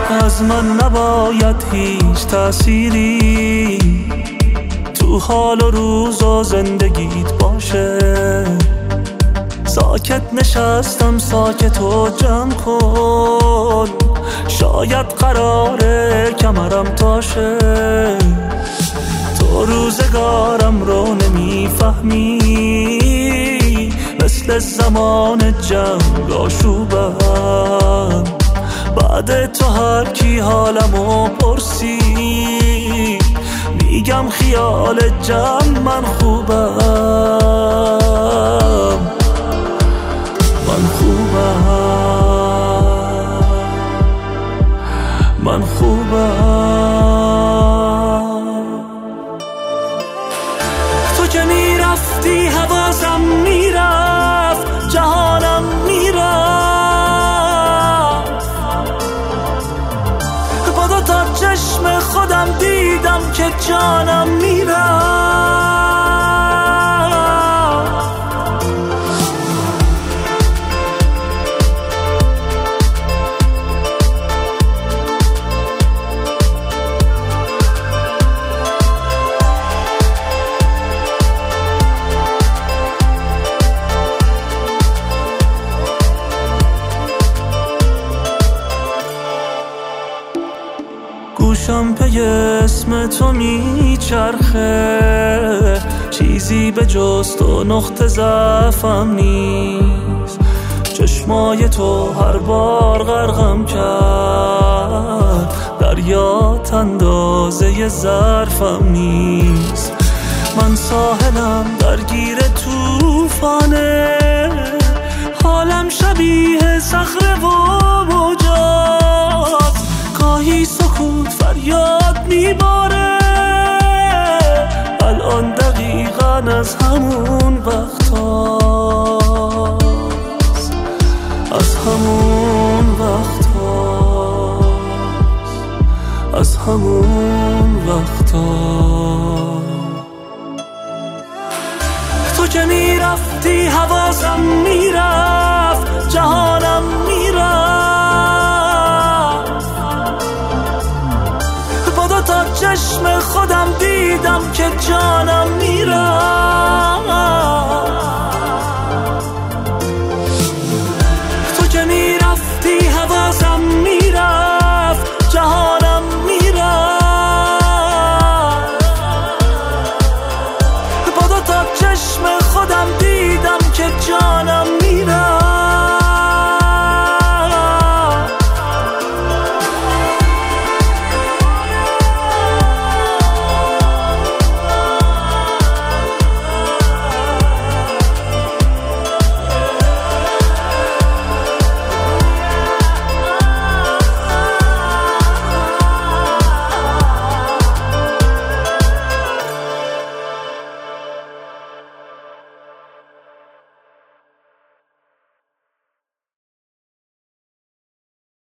از من نباید هیچ تأثیری تو حال و روز و زندگیت باشه. ساکت نشستم ساکت و جمع کن، شاید قراره کمرم تاشه. تو روزگارم رو نمیفهمی، مثل زمان جنگ آشوبم. بعد تو هر کی حالمو پرسی، میگم خیال جمع من خوبم. من خوبم. تو که میرفتی حواسم میرفت، جهانم میرفت. با دو تا چشم خودم دیدم که جانم میرفت. گوشم پی اسم تو میچرخه، چیزی به جز تو نقطه ضعفم نیست. چشمای تو هر بار غرقم کرد، دریات اندازه ظرفم نیست. من ساحلم درگیر توفانه، حالم شبیه صخره و موجات. گاهی سکوت فریاد میباره، الان دقیقاً از همون وقت هاست، از همون وقت هاست، از همون وقت هاست. تو که میرفتی حواسم میرفت، جهانم میرفت. با دو تا چشم خودم دیدم که جانم میرفت.